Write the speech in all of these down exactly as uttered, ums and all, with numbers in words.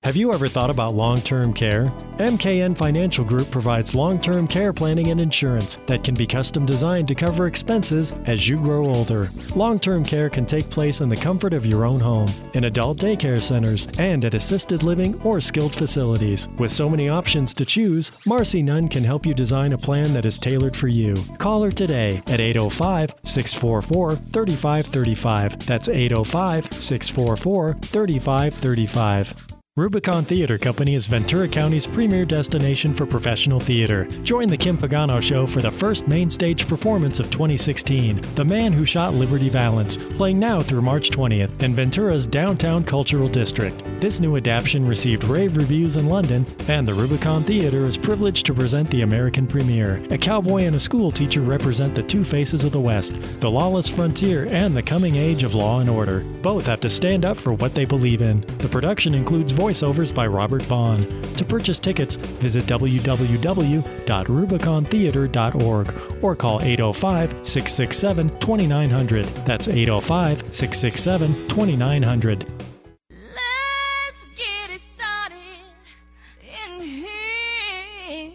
Have you ever thought about long-term care? M K N Financial Group provides long-term care planning and insurance that can be custom designed to cover expenses as you grow older. Long-term care can take place in the comfort of your own home, in adult daycare centers, and at assisted living or skilled facilities. With so many options to choose, Marcy Nunn can help you design a plan that is tailored for you. Call her today at eight oh five, six four four, three five three five. That's eight oh five, six four four, three five three five. Rubicon Theater Company is Ventura County's premier destination for professional theater. Join the Kim Pagano Show for the first main stage performance of twenty sixteen, The Man Who Shot Liberty Valance, playing now through March twentieth in Ventura's downtown cultural district. This new adaptation received rave reviews in London, and the Rubicon Theater is privileged to present the American premiere. A cowboy and a school teacher represent the two faces of the West, the lawless frontier and the coming age of law and order. Both have to stand up for what they believe in. The production includes voiceovers by Robert Vaughn. To purchase tickets, visit w w w dot rubicon theater dot org or call eight oh five, six six seven, two nine zero zero. That's eight oh five, six six seven, two nine zero zero. Let's get it started in here.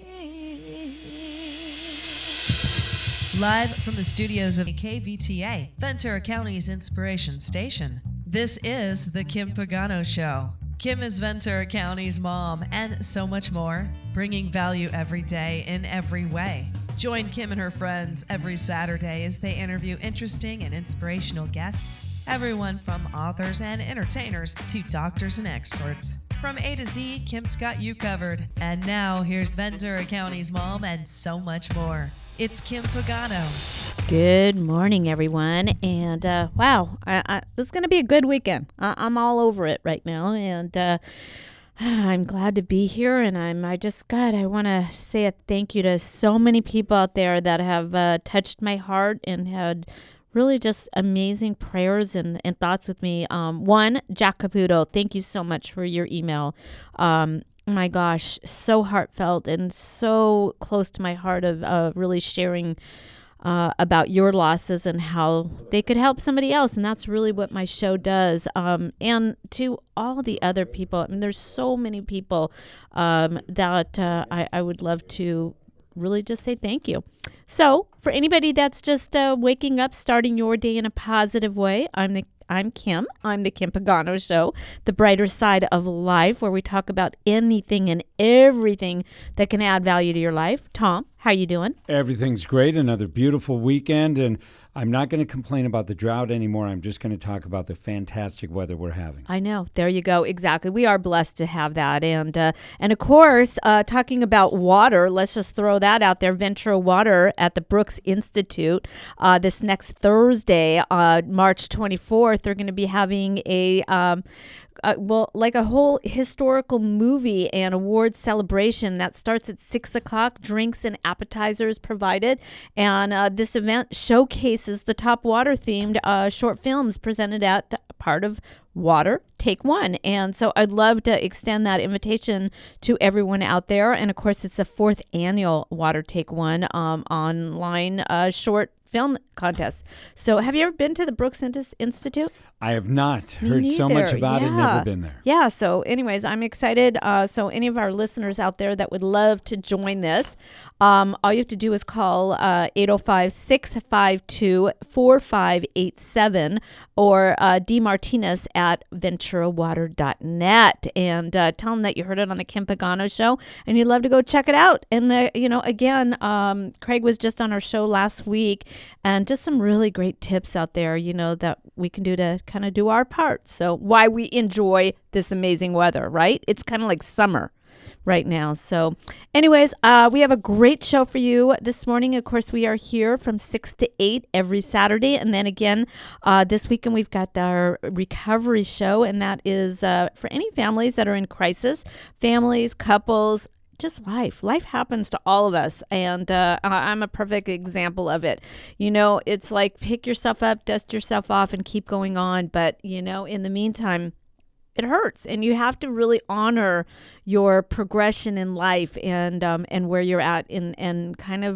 Live from the studios of K V T A, Ventura County's inspiration station. This is The Kim Pagano Show. Kim is Ventura County's mom and so much more, bringing value every day in every way. Join Kim and her friends every Saturday as they interview interesting and inspirational guests, everyone from authors and entertainers to doctors and experts. From A to Z, Kim's got you covered. And now here's Ventura County's mom and so much more. It's Kim Pagano. Good morning, everyone. And uh, wow, I, I, this is going to be a good weekend. I, I'm all over it right now. And uh, I'm glad to be here. And I'm, I just, God, I want to say a thank you to so many people out there that have uh, touched my heart and had really just amazing prayers and, and thoughts with me. Um, one, Jack Caputo, thank you so much for your email. Um, my gosh, so heartfelt and so close to my heart of uh, really sharing uh, about your losses and how they could help somebody else. And that's really what my show does. Um, and to all the other people, I mean, there's so many people um, that uh, I, I would love to really just say thank you. So for anybody that's just uh, waking up, starting your day in a positive way, I'm the I'm Kim. I'm the Kim Pagano Show, the brighter side of life, where we talk about anything and everything that can add value to your life. Tom, how you doing? Everything's great. Another beautiful weekend, and I'm not going to complain about the drought anymore. I'm just going to talk about the fantastic weather we're having. I know. There you go. Exactly. We are blessed to have that. And, uh, and of course, uh, talking about water, let's just throw that out there. Ventura Water at the Brooks Institute. Uh, this next Thursday, uh, March twenty-fourth, they're going to be having a... Um, Uh, well, like a whole historical movie and award celebration that starts at six o'clock, drinks and appetizers provided. And uh, this event showcases the top water-themed uh, short films presented at part of Water Take One. And so I'd love to extend that invitation to everyone out there. And of course, it's the fourth annual Water Take One um, online uh, short film contest. So have you ever been to the Brooks Institute? I have not Me heard so much neither. about yeah. it, never been there. Yeah, so anyways, I'm excited. Uh, so any of our listeners out there that would love to join this, um, all you have to do is call uh, eight oh five, six five two, four five eight seven or uh, D Martinez at ventura water dot net and uh, tell them that you heard it on the Kim Pagano Show and you'd love to go check it out. And, uh, you know, again, um, Craig was just on our show last week and just some really great tips out there, you know, that we can do to kind of do our part. So why we enjoy this amazing weather, right? It's kind of like summer right now. So anyways, uh, we have a great show for you this morning. Of course, we are here from six to eight every Saturday. And then again, uh, this weekend, we've got our recovery show. And that is uh, for any families that are in crisis, families, couples, just life. Life happens to all of us. And uh, I'm a perfect example of it. You know, it's like pick yourself up, dust yourself off, and keep going on. But, you know, in the meantime, it hurts. And you have to really honor your progression in life and um, and where you're at and, and kind of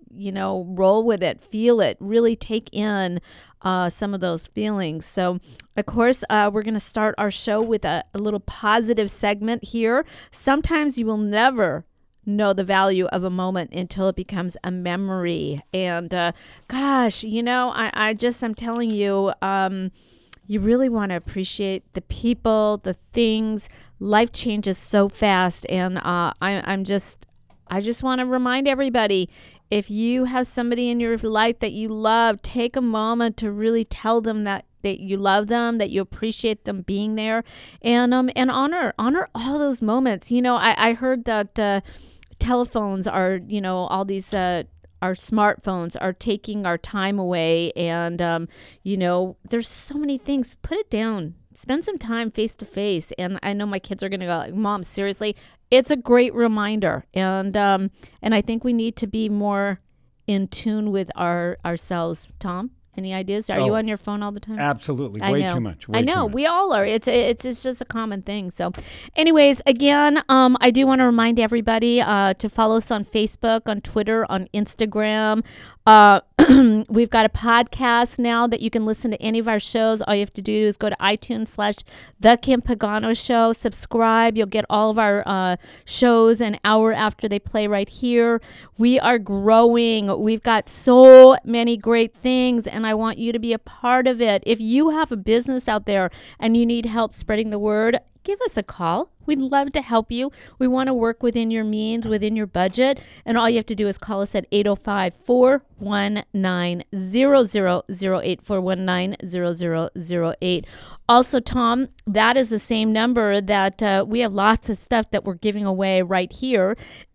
you know, roll with it, feel it, really take in uh, some of those feelings. So, of course, uh, we're going to start our show with a, a little positive segment here. Sometimes you will never know the value of a moment until it becomes a memory. And uh, gosh, you know, I, I just, I'm telling you, um, you really want to appreciate the people, the things. Life changes so fast. And uh, I, I'm just, I just want to remind everybody, if you have somebody in your life that you love, take a moment to really tell them that that you love them, that you appreciate them being there, and um and honor honor all those moments. You know, I, I heard that uh, telephones are, you know, all these uh, our smartphones are taking our time away, and um, you know, there's so many things. Put it down. Spend some time face to face. And I know my kids are going to go like, Mom, seriously? It's a great reminder. And um, and I think we need to be more in tune with our ourselves. Tom, any ideas? Are oh, you on your phone all the time? Absolutely. I Way know. too much. Way I know. Too much. We all are. It's it's it's just a common thing. So anyways, again, um, I do want to remind everybody uh, to follow us on Facebook, on Twitter, on Instagram. Uh, we've got a podcast now that you can listen to any of our shows. All you have to do is go to iTunes slash The Kim Pagano Show. Subscribe. You'll get all of our uh, shows an hour after they play right here. We are growing. We've got so many great things, and I want you to be a part of it. If you have a business out there and you need help spreading the word, give us a call. We'd love to help you. We want to work within your means, within your budget. And all you have to do is call us at eight oh five, four one nine, zero zero zero eight, four one nine, zero zero zero eight. Also, Tom, that is the same number that uh, we have lots of stuff that we're giving away right here.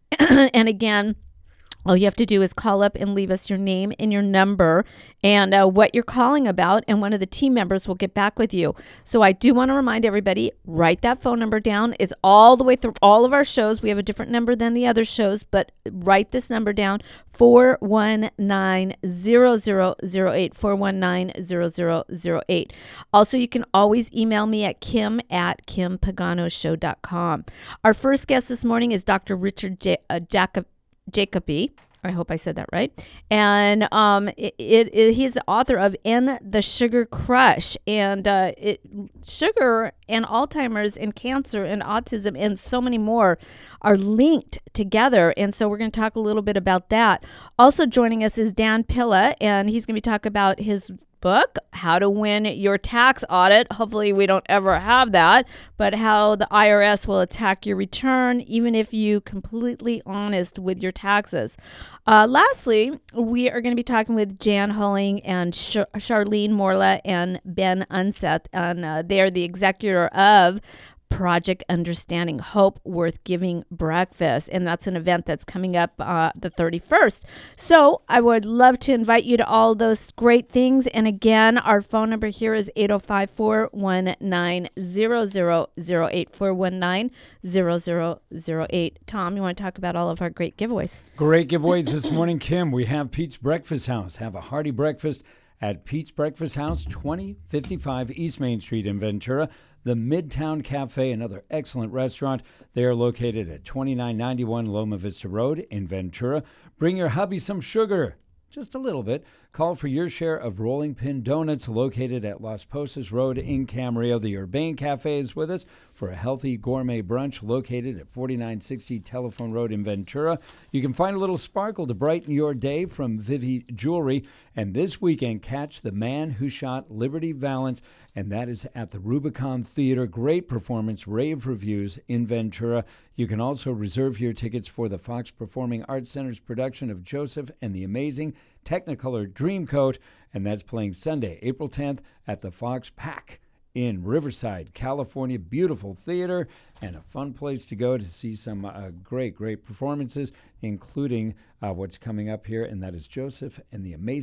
And again, all you have to do is call up and leave us your name and your number and uh, what you're calling about, and one of the team members will get back with you. So I do want to remind everybody, write that phone number down. It's all the way through all of our shows. We have a different number than the other shows, but write this number down, four one nine, zero zero zero eight, four one nine, zero zero zero eight. Also, you can always email me at kim at kim pagano show dot com. Our first guest this morning is Doctor Richard J- uh, Jacob. Jacoby. I hope I said that right. And um, it, it, it, he's the author of In the Sugar Crush. And uh, it, sugar and Alzheimer's and cancer and autism and so many more are linked together. And so we're going to talk a little bit about that. Also joining us is Dan Pilla, and he's going to be talking about his book, How to Win Your Tax Audit. Hopefully we don't ever have that, but how the I R S will attack your return even if you completely honest with your taxes. Uh, lastly, we are going to be talking with Jan Hulling and Sh- Charlene Morla and Ben Unseth, and uh, they are the executor of Project Understanding Hope Worth Giving Breakfast, and that's an event that's coming up uh, the thirty-first. So I would love to invite you to all those great things. And again, our phone number here is eight oh five, four one nine, zero zero zero eight, four one nine, zero zero zero eight. Tom, you want to talk about all of our great giveaways? Great giveaways this morning, Kim. We have Pete's Breakfast House. Have a hearty breakfast at Pete's Breakfast House, twenty fifty-five East Main Street in Ventura. The Midtown Cafe, another excellent restaurant. They are located at twenty-nine ninety-one Loma Vista Road in Ventura. Bring your hubby some sugar, just a little bit. Call for your share of Rolling Pin Donuts, located at Las Posas Road in Camarillo. The Urbane Cafe is with us for a healthy gourmet brunch located at forty-nine sixty Telephone Road in Ventura. You can find a little sparkle to brighten your day from Vivi Jewelry. And this weekend, catch The Man Who Shot Liberty Valance, and that is at the Rubicon Theater. Great performance, rave reviews in Ventura. You can also reserve your tickets for the Fox Performing Arts Center's production of Joseph and the Amazing Technicolor Dreamcoat, and that's playing Sunday, April tenth at the Fox Pack in Riverside, California. Beautiful theater and a fun place to go to see some uh, great, great performances, including uh, what's coming up here, and that is Joseph and the Amazing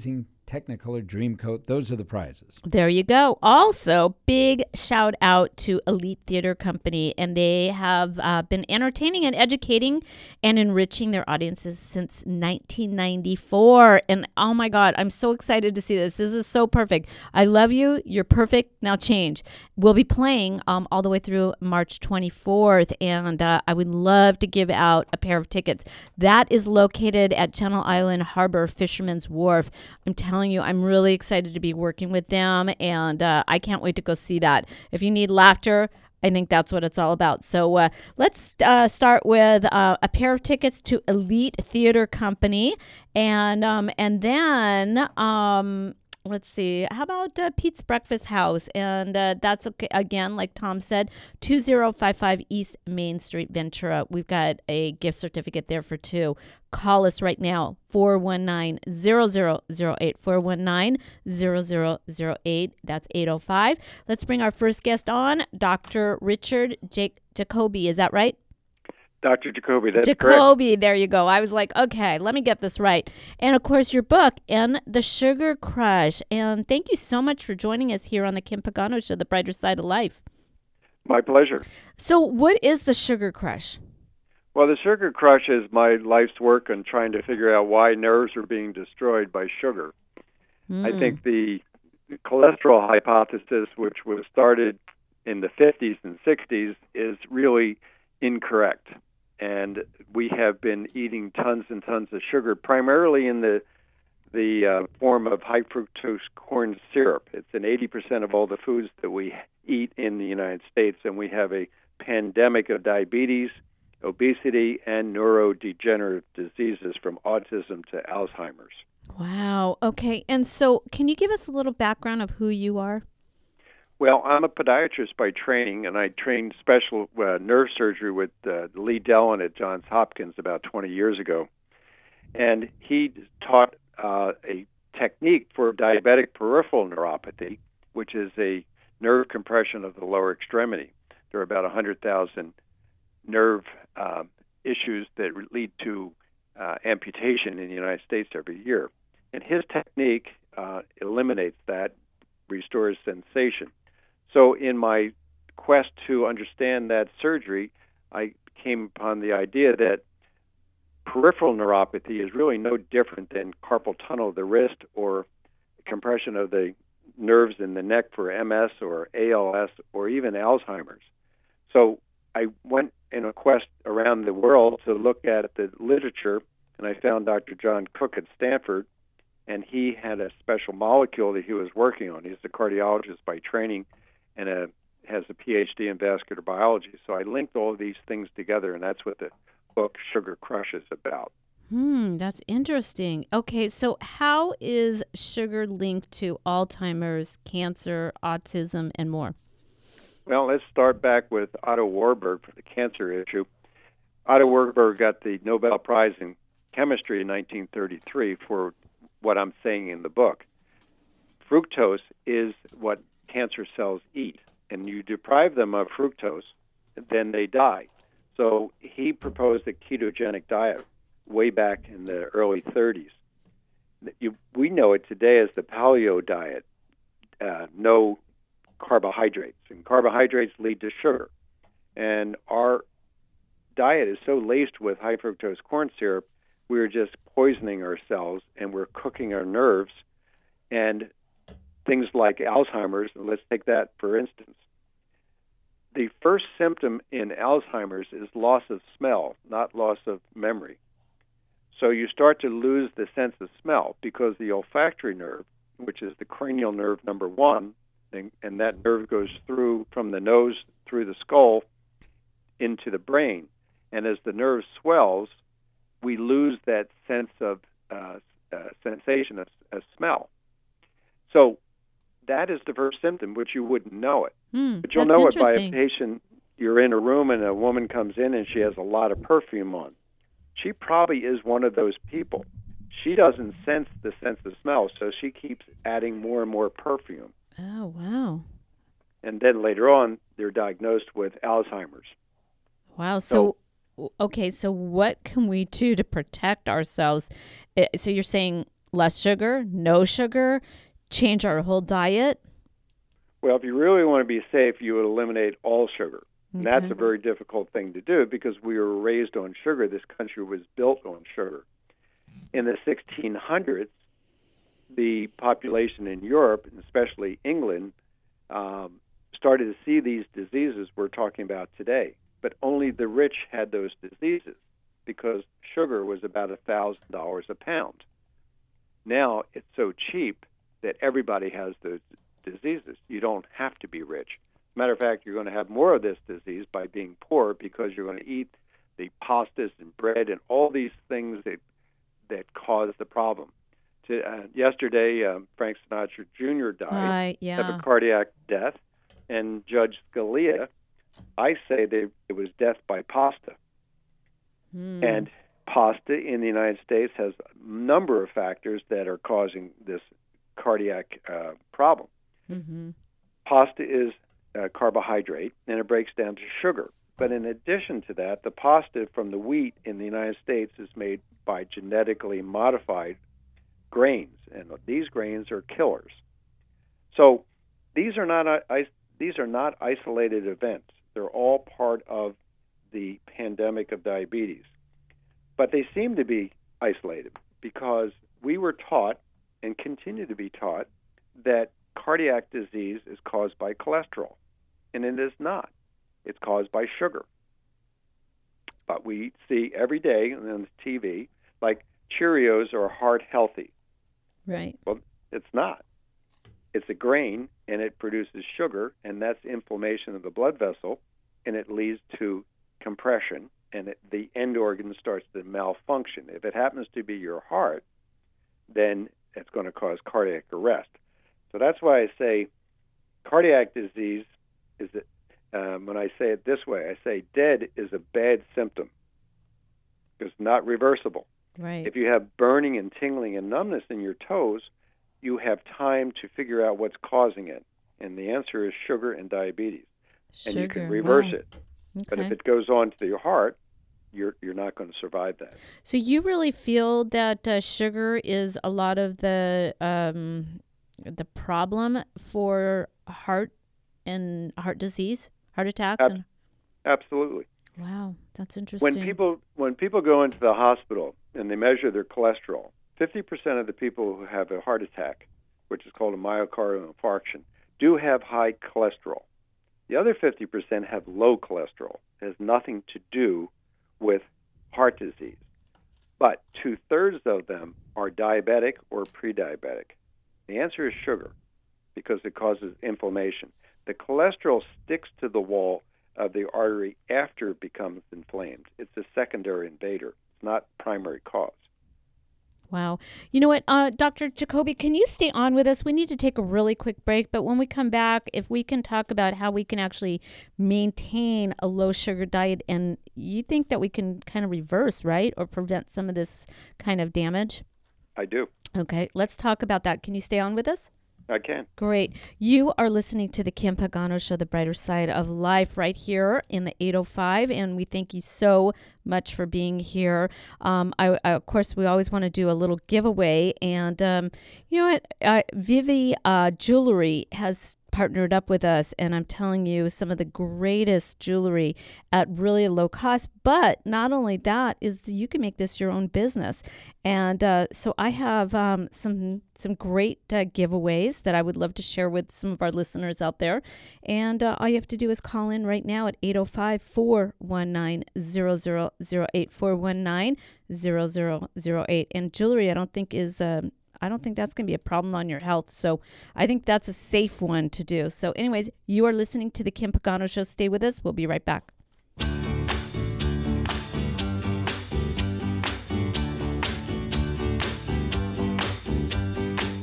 Technicolor Dream Coat. Those are the prizes. There you go. Also, big shout out to Elite Theater Company, and they have uh, been entertaining and educating and enriching their audiences since nineteen ninety-four. And oh my God, I'm so excited to see this. This is so perfect. I love you. You're perfect. Now change. We'll be playing um, all the way through March twenty-fourth, and uh, I would love to give out a pair of tickets. That is located at Channel Island Harbor, Fisherman's Wharf. I'm telling you, I'm really excited to be working with them, and uh, I can't wait to go see that. If you need laughter, I think that's what it's all about. So uh, let's uh, start with uh, a pair of tickets to Elite Theater Company, and um, and then um, let's see, how about uh, Pete's Breakfast House? And uh, that's, okay, again, like Tom said, two zero five five East Main Street, Ventura. We've got a gift certificate there for two. Call us right now, four one nine, zero zero zero eight, four one nine, zero zero zero eight. That's eight oh five. Let's bring our first guest on, Doctor Richard J- Jacoby. Is that right? Doctor Jacoby, that's Jacoby, correct. there you go. I was like, okay, let me get this right. And of course, your book, In the Sugar Crush. And thank you so much for joining us here on the Kim Pagano Show, The Brighter Side of Life. My pleasure. So what is the Sugar Crush? Well, the Sugar Crush is my life's work on trying to figure out why nerves are being destroyed by sugar. Mm. I think the cholesterol hypothesis, which was started in the fifties and sixties, is really incorrect. And we have been eating tons and tons of sugar, primarily in the the uh, form of high fructose corn syrup. It's in eighty percent of all the foods that we eat in the United States, and we have a pandemic of diabetes, obesity, and neurodegenerative diseases from autism to Alzheimer's. Wow. Okay. And so can you give us a little background of who you are? Well, I'm a podiatrist by training, and I trained special uh, nerve surgery with uh, Lee Dellon at Johns Hopkins about twenty years ago. And he taught uh, a technique for diabetic peripheral neuropathy, which is a nerve compression of the lower extremity. There are about one hundred thousand nerve uh, issues that lead to uh, amputation in the United States every year. And his technique uh, eliminates that, restores sensation. So in my quest to understand that surgery, I came upon the idea that peripheral neuropathy is really no different than carpal tunnel of the wrist or compression of the nerves in the neck for M S or A L S or even Alzheimer's. So I went in a quest around the world to look at the literature, and I found Doctor John Cook at Stanford, and he had a special molecule that he was working on. He's a cardiologist by training and a, has a P H D in vascular biology. So I linked all of these things together, and that's what the book Sugar Crush is about. Hmm, that's interesting. Okay, so how is sugar linked to Alzheimer's, cancer, autism, and more? Well, let's start back with Otto Warburg for the cancer issue. Otto Warburg got the Nobel Prize in Chemistry in nineteen thirty-three for what I'm saying in the book. Fructose is what cancer cells eat, and you deprive them of fructose, then they die. So he proposed a ketogenic diet way back in the early thirties. You, we know it today as the paleo diet, uh, no carbohydrates, and carbohydrates lead to sugar. And our diet is so laced with high fructose corn syrup, we're just poisoning ourselves, and we're cooking our nerves. And things like Alzheimer's, let's take that for instance. The first symptom in Alzheimer's is loss of smell, not loss of memory. So you start to lose the sense of smell because the olfactory nerve, which is the cranial nerve number one, and, and that nerve goes through from the nose through the skull into the brain. And as the nerve swells, we lose that sense of uh, uh, sensation of, of smell. So that is the first symptom, which you wouldn't know it. Hmm, but you'll know it by a patient. You're in a room and a woman comes in and she has a lot of perfume on. She probably is one of those people. She doesn't sense the sense of smell, so she keeps adding more and more perfume. Oh, wow. And then later on, they're diagnosed with Alzheimer's. Wow. So, so okay, so what can we do to protect ourselves? Uh, So you're saying less sugar, no sugar, change our whole diet? Well, if you really want to be safe, you would eliminate all sugar. And Okay. that's a very difficult thing to do because we were raised on sugar. This country was built on sugar. In the sixteen hundreds, the population in Europe, and especially England, um, started to see these diseases we're talking about today. But only the rich had those diseases because sugar was about one thousand dollars a pound. Now it's so cheap that everybody has those diseases. You don't have to be rich. Matter of fact, you're going to have more of this disease by being poor because you're going to eat the pastas and bread and all these things that that cause the problem. To, uh, yesterday, um, Frank Sinatra Junior died Right, of yeah. a cardiac death, and Judge Scalia, I say that it was death by pasta. Hmm. And pasta in the United States has a number of factors that are causing this cardiac uh, problem. Mm-hmm. Pasta is a carbohydrate, and it breaks down to sugar. But in addition to that, the pasta from the wheat in the United States is made by genetically modified grains, and these grains are killers. So these are not uh, is- these are not isolated events. They're all part of the pandemic of diabetes. But they seem to be isolated because we were taught and continue to be taught that cardiac disease is caused by cholesterol, and it is not. It's caused by sugar. But we see every day on the T V, like Cheerios are heart healthy. Right. Well, it's not. It's a grain, and it produces sugar, and that's inflammation of the blood vessel, and it leads to compression, and it, the end organ starts to malfunction. If it happens to be your heart, then it's going to cause cardiac arrest. So that's why I say cardiac disease is, um, when I say it this way, I say dead is a bad symptom. It's not reversible. Right. If you have burning and tingling and numbness in your toes, you have time to figure out what's causing it. And the answer is sugar and diabetes. Sugar. And you can reverse Wow. it. But Okay. if it goes on to your heart, you're you're not going to survive that. So you really feel that uh, sugar is a lot of the um, the problem for heart and heart disease, heart attacks? Ab- and, Absolutely. wow, that's interesting. When people when people go into the hospital and they measure their cholesterol, fifty percent of the people who have a heart attack, which is called a myocardial infarction, do have high cholesterol. The other fifty percent have low cholesterol. It has nothing to do with heart disease. But two-thirds of them are diabetic or pre-diabetic. The answer is sugar because it causes inflammation. The cholesterol sticks to the wall of the artery after it becomes inflamed. It's a secondary invader. It's not primary cause. Wow. You know what, uh, Doctor Jacoby, can you stay on with us? We need to take a really quick break, but when we come back, if we can talk about how we can actually maintain a low sugar diet, and you think that we can kind of reverse, right, or prevent some of this kind of damage? I do. Okay, let's talk about that. Can you stay on with us? I can. Great. You are listening to the Kim Pagano Show, the brighter side of life, right here in the eight oh five, and we thank you so much for being here. Um, I, I, of course, we always want to do a little giveaway, and um, you know what? Uh, Vivi uh, Jewelry has partnered up with us, and I'm telling you, some of the greatest jewelry at really a low cost. But not only that, is you can make this your own business. And uh, so I have um, some some great uh, giveaways that I would love to share with some of our listeners out there. And uh, all you have to do is call in right now at eight oh five, four one nine, zero zero zero eight, four one nine, zero zero zero eight. And jewelry, I don't think is um, I don't think that's going to be a problem on your health. So I think that's a safe one to do. So anyways, you are listening to the Kim Pagano Show. Stay with us. We'll be right back.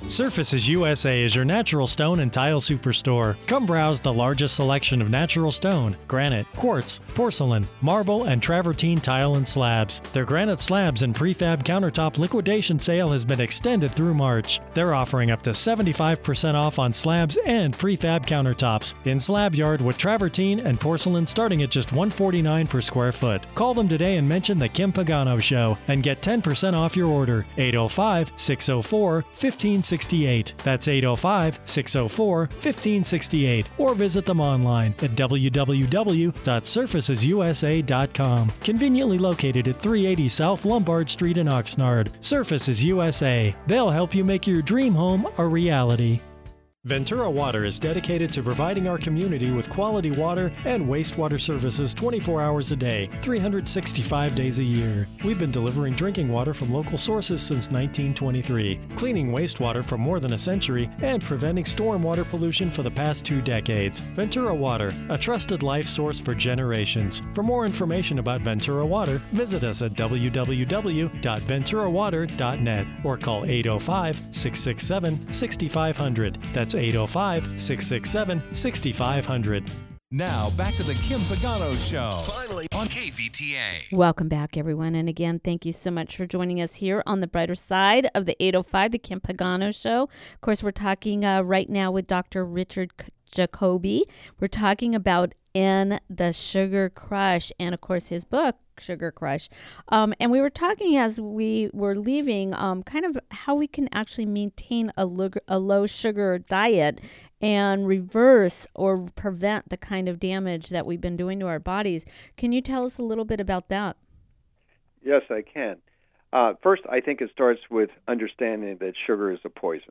Surfaces U S A is your natural stone and tile superstore. Come browse the largest selection of natural stone, granite, quartz, porcelain, marble, and travertine tile and slabs. Their granite slabs and prefab countertop liquidation sale has been extended through March. They're offering up to seventy-five percent off on slabs and prefab countertops in slab yard with travertine and porcelain starting at just one hundred forty-nine dollars per square foot. Call them today and mention the Kim Pagano Show and get ten percent off your order. eight oh five, six oh four, one five six eight. That's eight oh five, six oh four, one five six eight. Or visit them online at w w w dot surfaces u s a dot com. Conveniently located at three eighty South Lombard Street in Oxnard. Surfaces U S A. They'll help you make your dream home a reality. Ventura Water is dedicated to providing our community with quality water and wastewater services twenty-four hours a day, three hundred sixty-five days a year. We've been delivering drinking water from local sources since nineteen twenty-three, cleaning wastewater for more than a century, and preventing stormwater pollution for the past two decades. Ventura Water, a trusted life source for generations. For more information about Ventura Water, visit us at w w w dot ventura water dot net or call eight oh five, six six seven, six five zero zero. That's eight oh five, six six seven, six five zero zero. Now, back to the Kim Pagano Show. Finally on K V T A. Welcome back, everyone. And again, thank you so much for joining us here on the brighter side of the eight oh five, the Kim Pagano Show. Of course, we're talking uh, right now with Doctor Richard Jacoby. We're talking about In the Sugar Crush and, of course, his book, Sugar Crush. Um, and we were talking as we were leaving um, kind of how we can actually maintain a, lo- a low sugar diet and reverse or prevent the kind of damage that we've been doing to our bodies. Can you tell us a little bit about that? Yes, I can. Uh, first, I think it starts with understanding that sugar is a poison.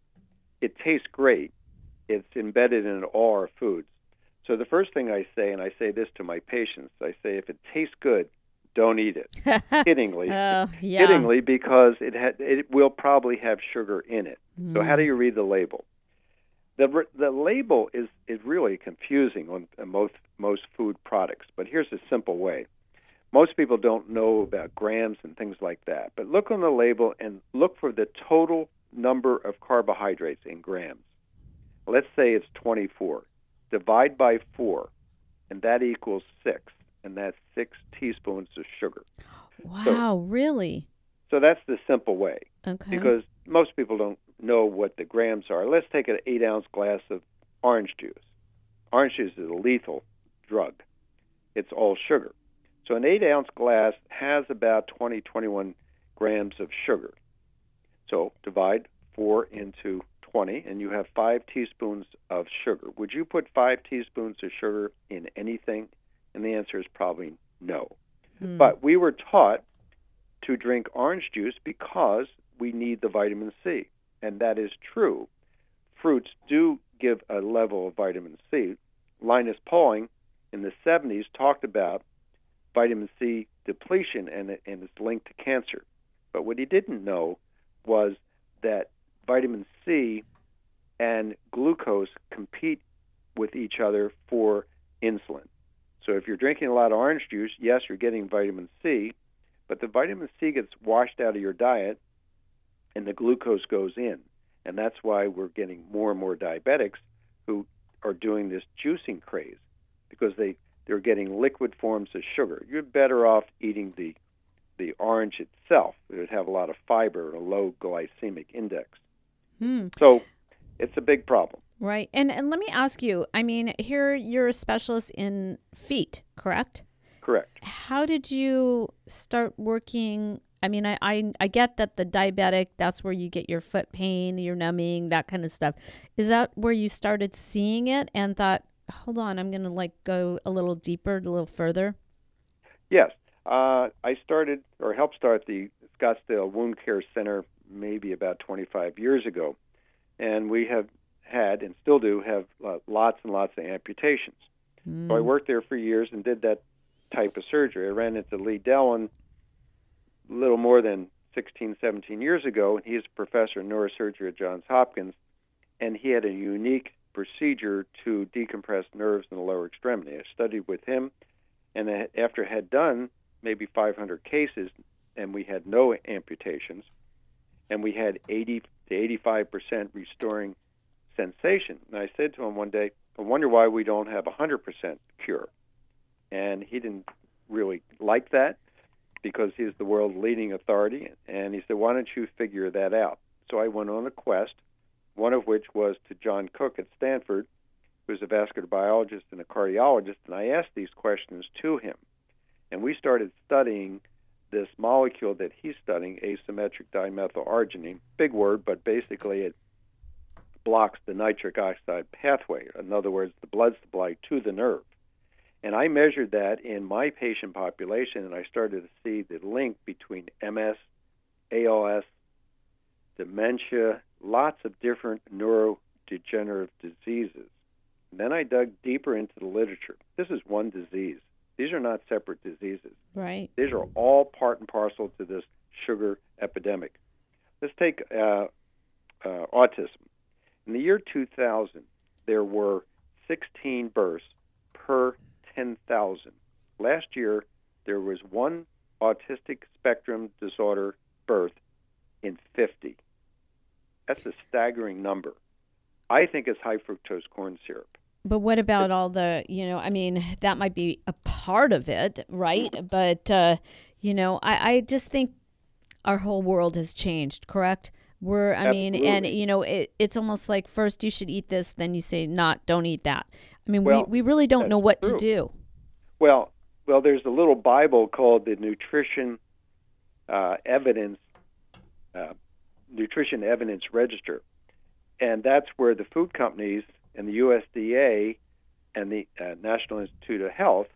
It tastes great. It's embedded in all our foods. So the first thing I say, and I say this to my patients, I say if it tastes good, don't eat it. Hittingly, uh, yeah. Hittingly, because it ha- it will probably have sugar in it. Mm. So how do you read the label? The the label is, is really confusing on most most food products. But here's a simple way. Most people don't know about grams and things like that. But look on the label and look for the total number of carbohydrates in grams. Let's say it's twenty-four. Divide by four, and that equals six, and that's six teaspoons of sugar. Wow, so, really? So that's the simple way. Okay. Because most people don't know what the grams are. Let's take an eight-ounce glass of orange juice. Orange juice is a lethal drug. It's all sugar. So an eight-ounce glass has about twenty, twenty-one grams of sugar. So divide four into twenty, and you have five teaspoons of sugar. Would you put five teaspoons of sugar in anything? And the answer is probably no. Hmm. But we were taught to drink orange juice because we need the vitamin C, and that is true. Fruits do give a level of vitamin C. Linus Pauling in the seventies talked about vitamin C depletion and, and its link to cancer. But what he didn't know was that vitamin C and glucose compete with each other for insulin. So if you're drinking a lot of orange juice, yes, you're getting vitamin C, but the vitamin C gets washed out of your diet and the glucose goes in. And that's why we're getting more and more diabetics who are doing this juicing craze, because they, they're getting liquid forms of sugar. You're better off eating the the orange itself. It would have a lot of fiber and a low glycemic index. Hmm. So it's a big problem. Right. And and let me ask you, I mean, here you're a specialist in feet, correct? Correct. How did you start working? I mean, I, I, I get that the diabetic, that's where you get your foot pain, your numbing, that kind of stuff. Is that where you started seeing it and thought, hold on, I'm going to like go a little deeper, a little further? Yes. Uh, I started or helped start the Scottsdale Wound Care Center maybe about twenty-five years ago. And we have had and still do have uh, lots and lots of amputations. Mm. So I worked there for years and did that type of surgery. I ran into Lee Dellon a little more than sixteen, seventeen years ago, and he's a professor in neurosurgery at Johns Hopkins, and he had a unique procedure to decompress nerves in the lower extremity. I studied with him, and after I had done maybe five hundred cases, and we had no amputations, and we had eighty to eighty-five percent restoring sensation. And I said to him one day, I wonder why we don't have a one hundred percent cure. And he didn't really like that because he's the world's leading authority. And he said, why don't you figure that out? So I went on a quest, one of which was to John Cook at Stanford, who's a vascular biologist and a cardiologist, and I asked these questions to him. And we started studying this molecule that he's studying, asymmetric dimethylarginine. Big word, but basically it blocks the nitric oxide pathway. In other words, the blood supply to the nerve. And I measured that in my patient population, and I started to see the link between M S, A L S, dementia, lots of different neurodegenerative diseases. And then I dug deeper into the literature. This is one disease. These are not separate diseases. Right. These are all part and parcel to this sugar epidemic. Let's take uh, uh, autism. In the year two thousand, there were sixteen births per ten thousand. Last year, there was one autistic spectrum disorder birth in fifty. That's a staggering number. I think it's high fructose corn syrup. But what about all the, you know, I mean, that might be a part of it, right? But, uh, you know, I, I just think our whole world has changed, correct? We're, I mean, and, you know, it, it's almost like first you should eat this, then you say, not, don't eat that. I mean, Well, we, we really don't know what true. to do. Well, well, there's a little Bible called the Nutrition uh, Evidence uh, Nutrition Evidence Register, and that's where the food companies and the U S D A and the uh, National Institute of Health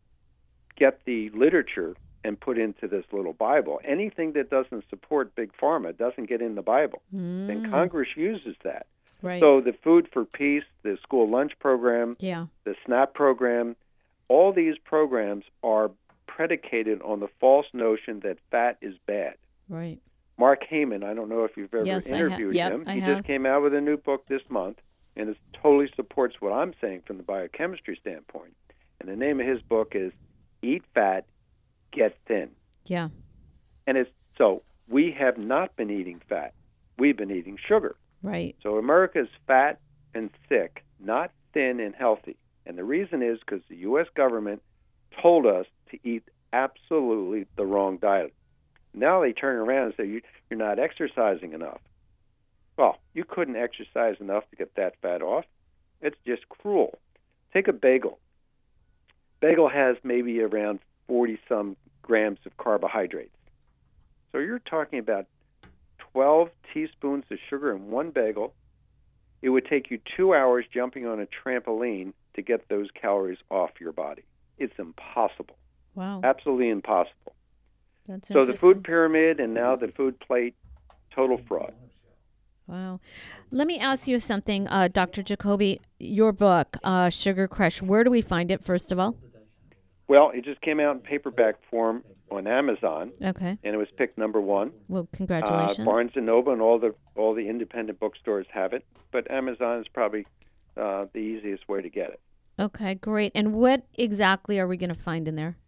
get the literature and put into this little Bible. Anything that doesn't support Big Pharma doesn't get in the Bible, Mm. and Congress uses that. Right. So the Food for Peace, the school lunch program, yeah. the SNAP program, all these programs are predicated on the false notion that fat is bad. Right. Mark Heyman, I don't know if you've ever Yes, I ha- interviewed yep, him. I he have. just came out with a new book this month, and it totally supports what I'm saying from the biochemistry standpoint. And the name of his book is Eat Fat, Get Thin. Yeah. And it's so we have not been eating fat. We've been eating sugar. Right. So America's fat and sick, not thin and healthy. And the reason is because the U S government told us to eat absolutely the wrong diet. Now they turn around and say, you, you're not exercising enough. Well, you couldn't exercise enough to get that fat off. It's just cruel. Take a bagel. Bagel has maybe around forty-some grams of carbohydrates. So you're talking about twelve teaspoons of sugar in one bagel. It would take you two hours jumping on a trampoline to get those calories off your body. It's impossible. Wow. Absolutely impossible. That's So the interesting. food pyramid and now the food plate, total fraud. Wow. Let me ask you something, uh, Doctor Jacoby. Your book, uh, Sugar Crush, where do we find it, first of all? Well, it just came out in paperback form on Amazon, Okay. and it was picked number one. Well, Uh, congratulations. Barnes and Noble and all the all the independent bookstores have it, but Amazon is probably uh, the easiest way to get it. Okay, great. And what exactly are we going to find in there?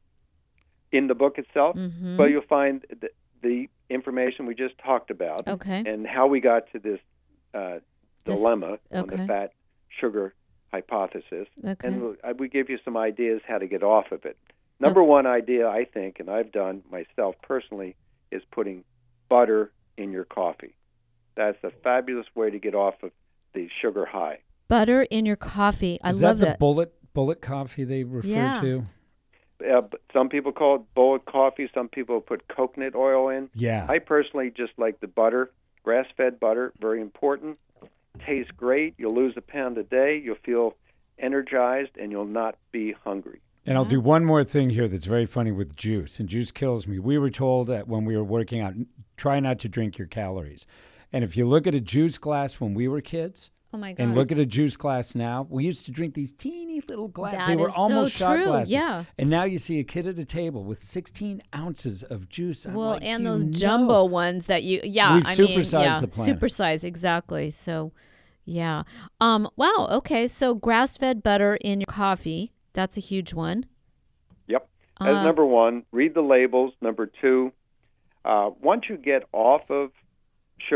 In the book itself, Mhm. well, you'll find the, the information we just talked about, Okay. and how we got to this uh, This- dilemma on okay. the fat sugar hypothesis, Okay. and we'll- I- we give you some ideas how to get off of it. Number one idea, I think, and I've done myself personally, is putting butter in your coffee. That's a fabulous way to get off of the sugar high. Butter in your coffee. I Is love that the that. bullet bullet coffee they refer Yeah. to? Uh, but some people call it bullet coffee. Some people put coconut oil in. Yeah. I personally just like the butter, grass-fed butter, very important. Tastes great. You'll lose a pound a day. You'll feel energized, and you'll not be hungry. And I'll do one more thing here that's very funny with juice, and juice kills me. We were told that when we were working out, try not to drink your calories. And if you look at a juice glass when we were kids, Oh, my God. and look at a juice glass now, we used to drink these teeny little glasses. That They were is so almost shot true, glasses. yeah. And now you see a kid at a table with sixteen ounces of juice. I'm Well, like, and "Do those you jumbo know?" ones that you, yeah, We've I mean, supersized yeah, the planet. supersize exactly. So, yeah. Um. Wow. Okay. So grass-fed butter in your coffee. That's a huge one. Yep. That's Uh, number one. Read the labels. Number two, uh, once you get off of sugar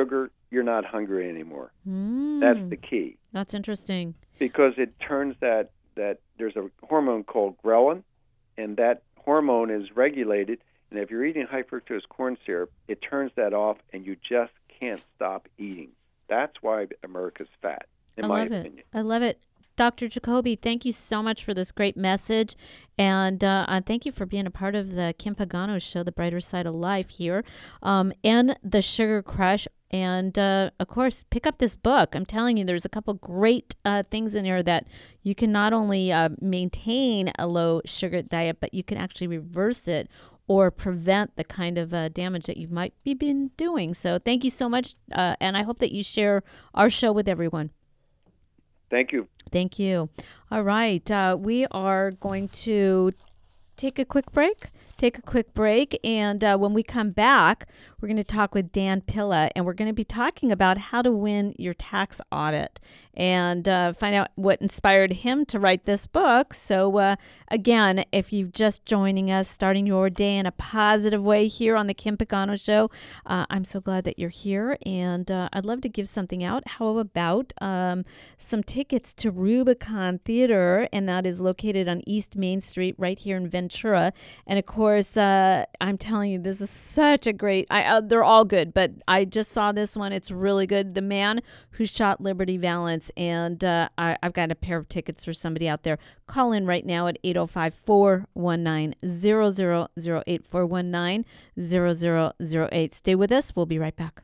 you're not hungry anymore. Mm. That's the key. That's interesting. Because it turns that, that there's a hormone called ghrelin, and that hormone is regulated. And if you're eating high fructose corn syrup, it turns that off, and you just can't stop eating. That's why America's fat, in I my love opinion. it. I love it. Doctor Jacoby, thank you so much for this great message. And uh, uh, thank you for being a part of the Kim Pagano Show, The Brighter Side of Life here, um, and the Sugar Crush. And, uh, of course, pick up this book. I'm telling you, there's a couple great uh, things in here that you can not only uh, maintain a low sugar diet, but you can actually reverse it or prevent the kind of uh, damage that you might be been doing. So thank you so much, uh, and I hope that you share our show with everyone. Thank you. Thank you. All right. Uh, we are going to take a quick break. Take a quick break. And uh, when we come back, we're going to talk with Dan Pilla, and we're going to be talking about how to win your tax audit and uh, find out what inspired him to write this book. So, uh, again, if you're just joining us, starting your day in a positive way here on the Kim Pagano Show, uh, I'm so glad that you're here, and uh, I'd love to give something out. How about um, some tickets to Rubicon Theater, and that is located on East Main Street right here in Ventura. And, of course, uh, I'm telling you, this is such a great... I, uh, they're all good, but I just saw this one. It's really good. The Man Who Shot Liberty Valance. And uh, I, I've got a pair of tickets for somebody out there. Call in right now at eight oh five, four one nine, zero zero zero eight, four one nine, zero zero zero eight. Stay with us. We'll be right back.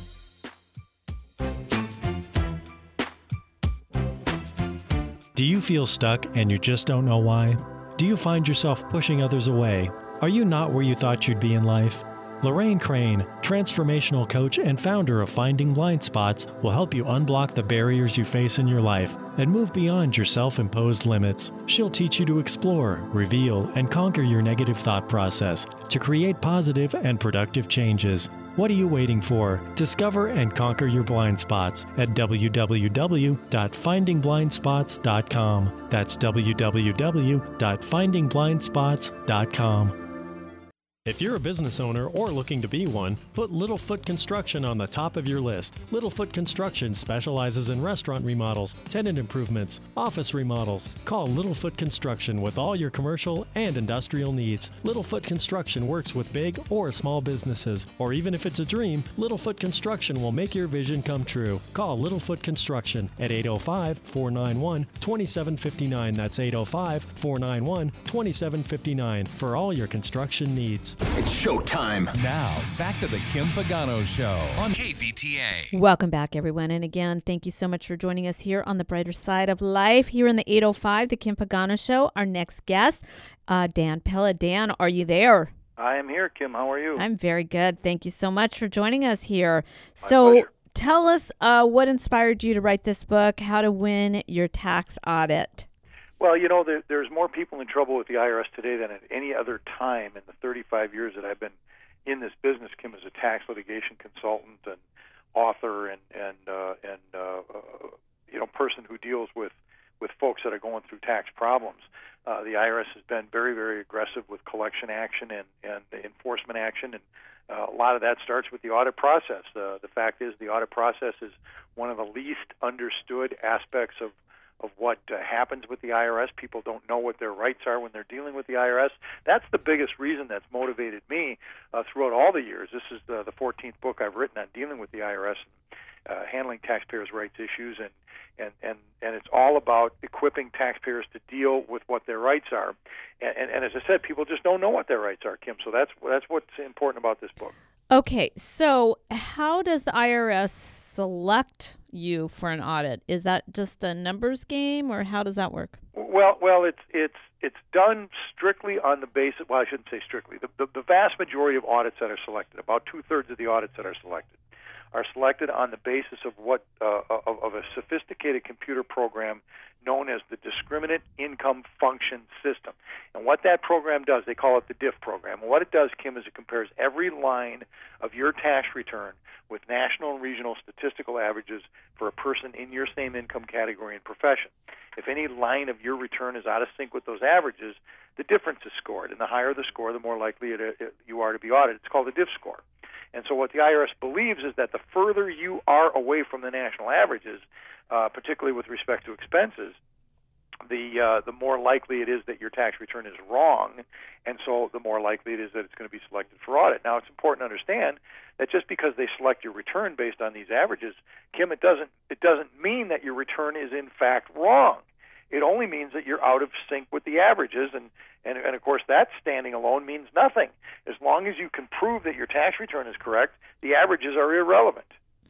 Do you feel stuck and you just don't know why? Do you find yourself pushing others away? Are you not where you thought you'd be in life? Lorraine Crane, transformational coach and founder of Finding Blind Spots, will help you unblock the barriers you face in your life and move beyond your self-imposed limits. She'll teach you to explore, reveal, and conquer your negative thought process to create positive and productive changes. What are you waiting for? Discover and conquer your blind spots at w w w dot finding blind spots dot com. That's w w w dot finding blind spots dot com. If you're a business owner or looking to be one, put Littlefoot Construction on the top of your list. Littlefoot Construction specializes in restaurant remodels, tenant improvements, office remodels. Call Littlefoot Construction with all your commercial and industrial needs. Littlefoot Construction works with big or small businesses, or even if it's a dream, Littlefoot Construction will make your vision come true. Call Littlefoot Construction at eight oh five, four nine one, two seven five nine. That's eight oh five, four nine one, two seven five nine for all your construction needs. It's showtime. Now, back to the Kim Pagano Show on K V T A. Welcome back, everyone. And again, thank you so much for joining us here on the Brighter Side of Life here in the eight oh five, the Kim Pagano Show. Our next guest, uh, Dan Pilla. Dan, are you there? I am here, Kim. How are you? I'm very good. Thank you so much for joining us here. My so pleasure. Tell us uh, what inspired you to write this book, How to Win Your Tax Audit. Well, you know, there, there's more people in trouble with the I R S today than at any other time in the thirty-five years that I've been in this business. Kim is a tax litigation consultant and author and and uh, and uh, uh, you know person who deals with, with folks that are going through tax problems. Uh, the I R S has been very, very aggressive with collection action and, and enforcement action, and uh, a lot of that starts with the audit process. Uh, the fact is the audit process is one of the least understood aspects of of what uh, happens with the I R S. People don't know what their rights are when they're dealing with the I R S. That's the biggest reason that's motivated me uh, throughout all the years. This is the, the fourteenth book I've written on dealing with the I R S and uh, handling taxpayers' rights issues, and, and, and, and it's all about equipping taxpayers to deal with what their rights are. And, and, and as I said, people just don't know what their rights are, Kim, so that's, that's what's important about this book. Okay, so how does the I R S select you for an audit? Is that just a numbers game, or how does that work? Well, well, it's it's it's done strictly on the basis. Well, I shouldn't say strictly. The the, the vast majority of audits that are selected, about two thirds of the audits that are selected, are selected on the basis of what uh, of, of a sophisticated computer program known as the Discriminant Income Function System. And what that program does, they call it the D I F program. And what it does, Kim, is it compares every line of your tax return with national and regional statistical averages for a person in your same income category and profession. If any line of your return is out of sync with those averages, the difference is scored. And the higher the score, the more likely it, it, you are to be audited. It's called the D I F score. And so what the I R S believes is that the further you are away from the national averages, uh, particularly with respect to expenses, the uh, the more likely it is that your tax return is wrong, and so the more likely it is that it's going to be selected for audit. Now, it's important to understand that just because they select your return based on these averages, Kim, it doesn't it doesn't mean that your return is in fact wrong. It only means that you're out of sync with the averages, and, and, and of course that standing alone means nothing. As long as you can prove that your tax return is correct, the averages are irrelevant.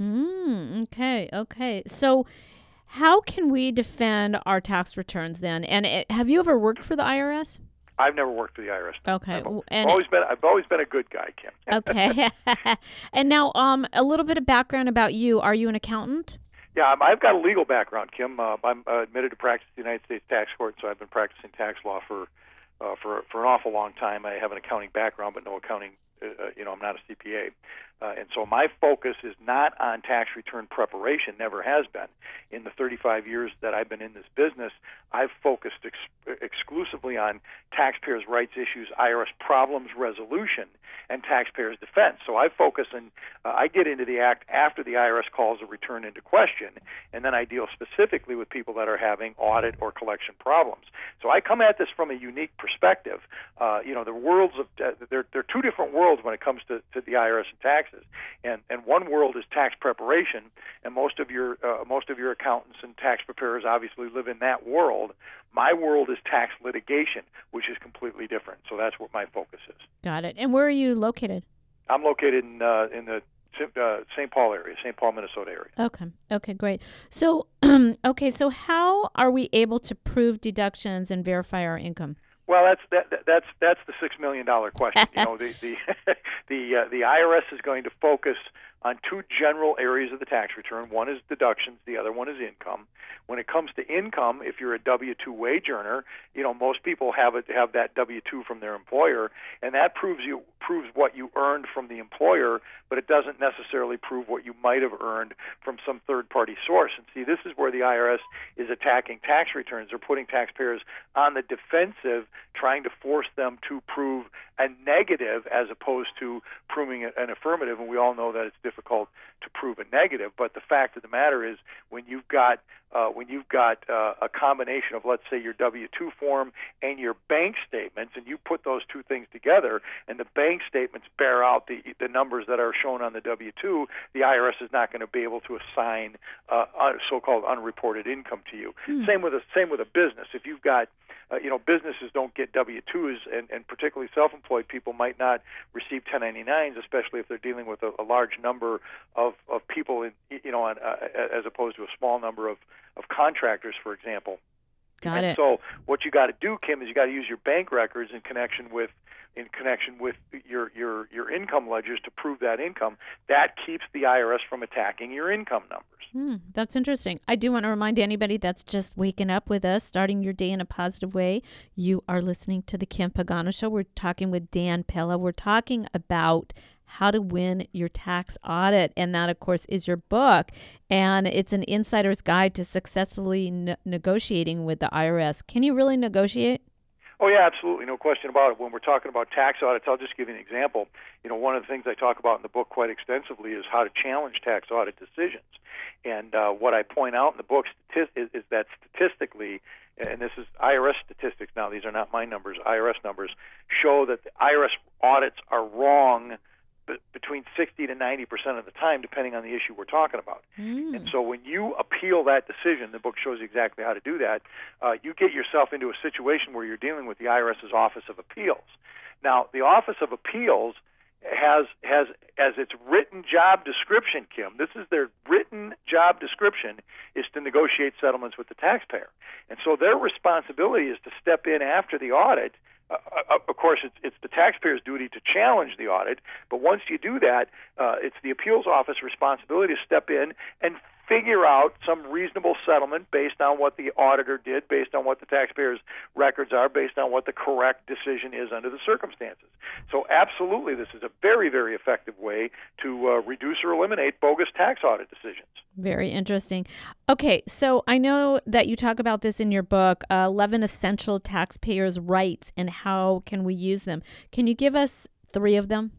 Mm, okay, okay. So how can we defend our tax returns then? And it, have you ever worked for the I R S? I've never worked for the I R S. Okay. I've, and always been, I've always been a good guy, Kim. Okay. And now um, a little bit of background about you. Are you an accountant? Yeah, I'm, I've got a legal background, Kim. Uh, I'm uh, admitted to practice at the United States Tax Court, so I've been practicing tax law for uh, for for an awful long time. I have an accounting background, but no accounting. Uh, you know, I'm not a C P A, uh, and so my focus is not on tax return preparation. Never has been. In the thirty-five years that I've been in this business, I've focused ex- exclusively on taxpayers' rights issues, I R S problems resolution, and taxpayers' defense. So I focus and uh, I get into the act after the I R S calls a return into question, and then I deal specifically with people that are having audit or collection problems. So I come at this from a unique perspective. Uh, you know, the worlds of uh, there, there are two different worlds when it comes to, to the I R S and taxes, and and one world is tax preparation, and most of your uh, most of your accountants and tax preparers obviously live in that world. My world is tax litigation, which is completely different. So that's what my focus is. Got it. And where are you located? I'm located in uh, in the uh, Saint Paul area, Saint Paul, Minnesota area. Okay. Okay, great. So, okay, so how are we able to prove deductions and verify our income? Well, that's that, that that's that's the six million dollar question. You know, the the the uh, the I R S is going to focus on two general areas of the tax return. One is deductions, the other one is income. When it comes to income, if you're a W two wage earner, you know, most people have it have that W two from their employer, and that proves you proves what you earned from the employer, but it doesn't necessarily prove what you might have earned from some third-party source. And see, this is where the I R S is attacking tax returns. They're putting taxpayers on the defensive, trying to force them to prove a negative as opposed to proving an affirmative, and we all know that it's difficult to prove a negative. But the fact of the matter is, when you've got uh, when you've got uh, a combination of, let's say, your W two form and your bank statements, and you put those two things together, and the bank statements bear out the the numbers that are shown on the W two, the I R S is not going to be able to assign uh, so-called unreported income to you. Hmm. Same with a same with a business. If you've got Uh, you know, businesses don't get W twos, and, and particularly self-employed people might not receive ten ninety-nines, especially if they're dealing with a, a large number of, of people, in, you know, on, uh, as opposed to a small number of, of contractors, for example. Got and it. So what you got to do, Kim, is you got to use your bank records in connection with in connection with your, your, your income ledgers to prove that income. That keeps the I R S from attacking your income numbers. Hmm, that's interesting. I do want to remind anybody that's just waking up with us, starting your day in a positive way. You are listening to the Kim Pagano Show. We're talking with Dan Pella. We're talking about how to win your tax audit, and that, of course, is your book. And it's an insider's guide to successfully ne- negotiating with the I R S. Can you really negotiate? Oh, yeah, absolutely. No question about it. When we're talking about tax audits, I'll just give you an example. You know, one of the things I talk about in the book quite extensively is how to challenge tax audit decisions. And uh, what I point out in the book is, is that statistically, and this is I R S statistics now, these are not my numbers, I R S numbers, show that the I R S audits are wrong between sixty to ninety percent of the time, depending on the issue we're talking about. Mm. And so when you appeal that decision, the book shows you exactly how to do that, uh, you get yourself into a situation where you're dealing with the IRS's Office of Appeals. Now, the Office of Appeals has has as its written job description, Kim, this is their written job description, is to negotiate settlements with the taxpayer. And so their responsibility is to step in after the audit. Uh, of course, it's, it's the taxpayer's duty to challenge the audit, but once you do that, uh, it's the appeals office responsibility to step in and figure out some reasonable settlement based on what the auditor did, based on what the taxpayer's records are, based on what the correct decision is under the circumstances. So absolutely, this is a very, very effective way to uh, reduce or eliminate bogus tax audit decisions. Very interesting. Okay, so I know that you talk about this in your book, uh, eleven Essential Taxpayers' Rights and how can we use them. Can you give us three of them?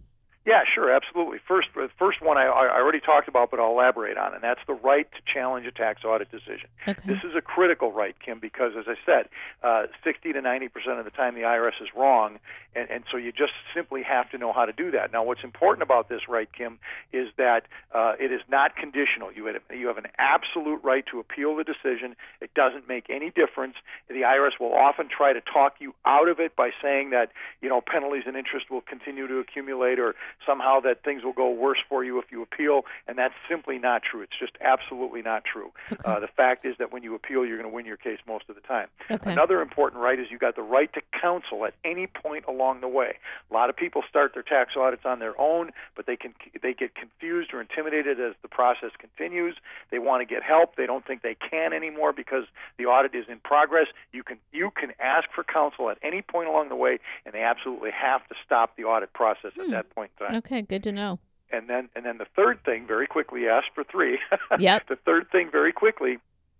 Yeah, sure, absolutely. First, the first one I, I already talked about, but I'll elaborate on, and that's the right to challenge a tax audit decision. Okay. This is a critical right, Kim, because, as I said, uh, sixty to ninety percent of the time the I R S is wrong, and, and so you just simply have to know how to do that. Now, what's important about this right, Kim, is that uh, it is not conditional. You have, you have an absolute right to appeal the decision. It doesn't make any difference. The I R S will often try to talk you out of it by saying that, you know, penalties and interest will continue to accumulate, or somehow that things will go worse for you if you appeal, and that's simply not true. It's just absolutely not true. Okay. Uh, the fact is that when you appeal, you're going to win your case most of the time. Okay. Another important right is you got the right to counsel at any point along the way. A lot of people start their tax audits on their own, but they can they get confused or intimidated as the process continues. They want to get help. They don't think they can anymore because the audit is in progress. You can you can ask for counsel at any point along the way, and they absolutely have to stop the audit process Hmm. at that point in time. Okay, good to know. And then, and then the third thing, very quickly, asked for three. Yep. The third thing, very quickly,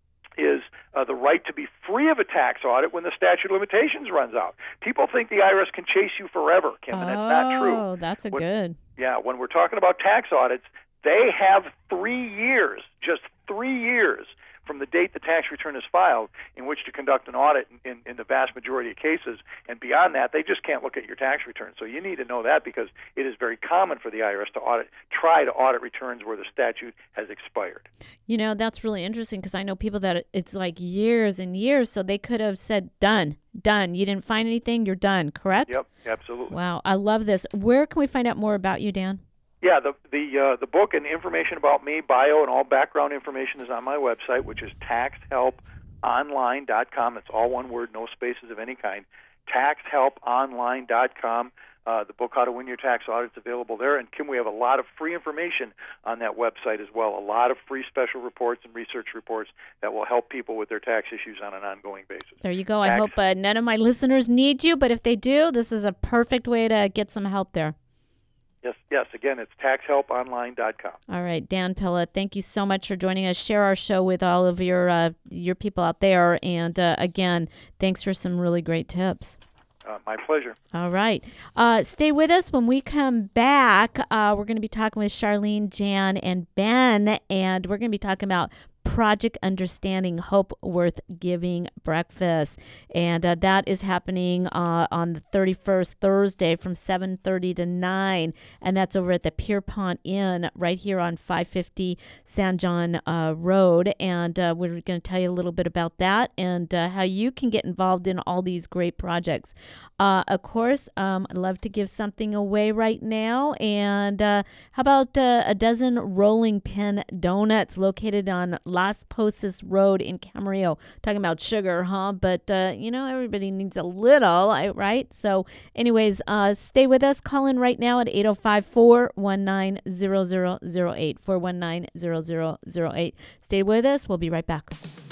is uh, the right to be free of a tax audit when the statute of limitations runs out. People think the I R S can chase you forever, Kim, and that's not true. Oh, that's a When- good. Yeah, when we're talking about tax audits, they have three years, just three years from the date the tax return is filed in which to conduct an audit in, in, in the vast majority of cases. And beyond that, they just can't look at your tax return. So you need to know that because it is very common for the I R S to audit, try to audit returns where the statute has expired. You know, that's really interesting because I know people that it's like years and years, so they could have said, done, done. You didn't find anything, you're done, correct? Yep, absolutely. Wow, I love this. Where can we find out more about you, Dan? Yeah, the the uh, the book and information about me, bio, and all background information is on my website, which is tax help online dot com. It's all one word, no spaces of any kind. tax help online dot com. Uh, the book, How to Win Your Tax Audit, is available there. And, Kim, we have a lot of free information on that website as well, a lot of free special reports and research reports that will help people with their tax issues on an ongoing basis. There you go. I Tax- hope uh, none of my listeners need you, but if they do, this is a perfect way to get some help there. Yes, yes. Again, it's tax help online dot com. All right, Dan Pilla, thank you so much for joining us. Share our show with all of your uh, your people out there. And uh, again, thanks for some really great tips. Uh, my pleasure. All right. Uh, stay with us. When we come back, uh, we're going to be talking with Charlene, Jan, and Ben, and we're going to be talking about Project Understanding Hope Worth Giving Breakfast. And uh, that is happening uh, on the thirty-first, Thursday from seven thirty to nine. And that's over at the Pierpont Inn right here on five fifty San John uh, Road. And uh, we're going to tell you a little bit about that and uh, how you can get involved in all these great projects. Uh, of course, um, I'd love to give something away right now. And uh, how about uh, a dozen Rolling Pin Donuts located on Las Posas Road in Camarillo? Talking about sugar, huh? But, uh, you know, everybody needs a little, right? So anyways, uh, stay with us. Call in right now at eight oh five, four one nine, zero zero zero eight, four one nine, zero zero zero eight. Stay with us. We'll be right back.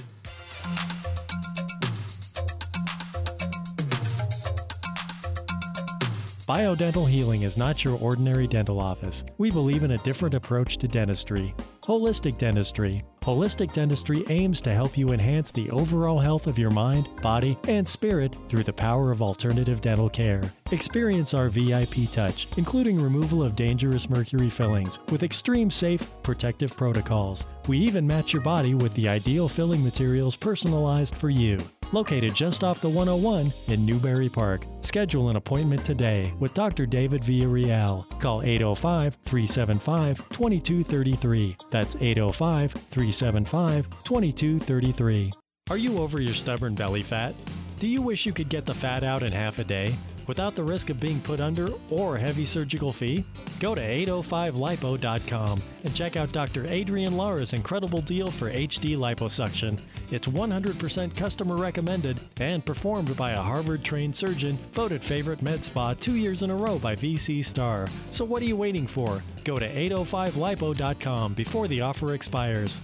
Biodental Healing is not your ordinary dental office. We believe in a different approach to dentistry. Holistic Dentistry. Holistic Dentistry aims to help you enhance the overall health of your mind, body, and spirit through the power of alternative dental care. Experience our V I P touch, including removal of dangerous mercury fillings with extreme safe, protective protocols. We even match your body with the ideal filling materials personalized for you. Located just off the one oh one in Newberry Park. Schedule an appointment today with Doctor David Villarreal. Call eight oh five, three seven five, two two three three. That's eight oh five, three seven five, two two three three. Are you over your stubborn belly fat? Do you wish you could get the fat out in half a day without the risk of being put under or a heavy surgical fee? Go to eight oh five lipo dot com and check out Doctor Adrian Lara's incredible deal for H D liposuction. It's one hundred percent customer recommended and performed by a Harvard-trained surgeon, voted favorite med spa two years in a row by V C Star. So what are you waiting for? Go to eight oh five lipo dot com before the offer expires.